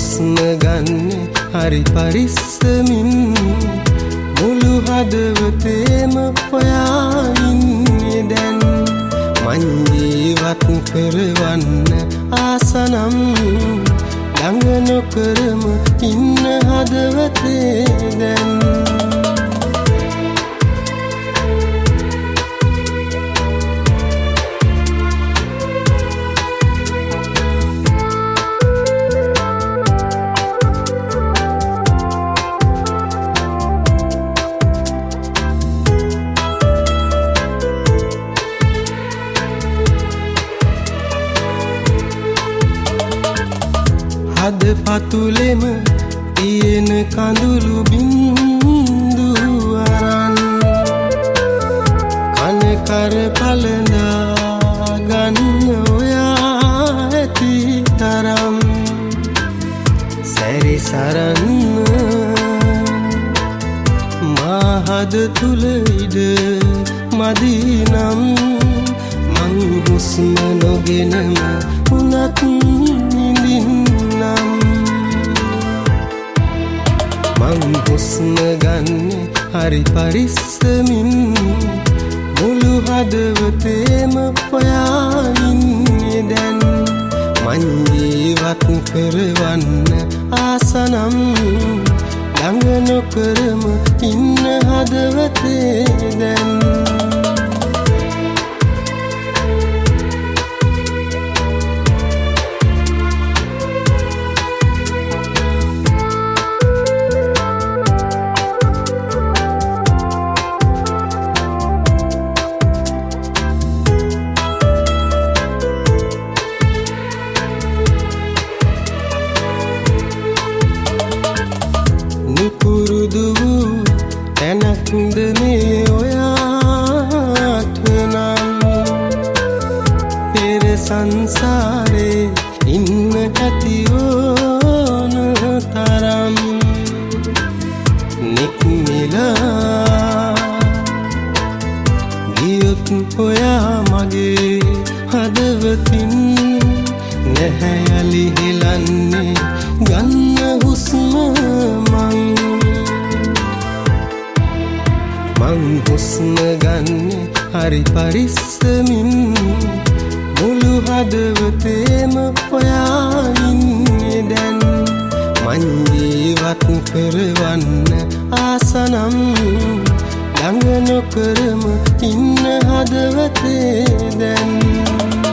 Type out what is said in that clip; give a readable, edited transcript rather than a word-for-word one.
හුස්ම ගන්න හරි පරිස්සමින් මුළු හදවතේම ඔයා ඉන්නේ දැන් මං ජීවත් කරවන්න ආසනම් ළඟ නොකරම ඉන්න හදවතේ දැන් හද පතුලෙම තියෙන කඳුළු බින්දු අරන් කන කර පලඳා ගන්න ඔයා ඇති තරම් සැරිසරන්න මා හද තුල ඉඩ මදි නම් මං හුස්ම නොගෙනම උනත් මං හුස්ම ගන්න හරි පරිස්සමින් මුළු හදවතේම ඔයා ඉන්නේ දැන් මං ජීවත් කරවන්න ආසනම් ළඟ නොකරම ඉන්න හදවතේ දැන් කුරුදු තැනක්ද මේ ඔයාට නම් පෙර සංසාරේ ඉන්න ඇති ඕන තරම් නික්මිලා ගියොත් ඔයා මගේ හදවතින් නැහැ යලි හෙලන්නේ ගන්න හුස්ම මං හුස්ම ගන්න හරි පරිස්සමින් මුළු හදවතේම ඔයා ඉන්නේ දැන් මං ජීවත් කරවන්න ආසනම් ළඟ නොකරම ඉන්න හදවතේ දැන්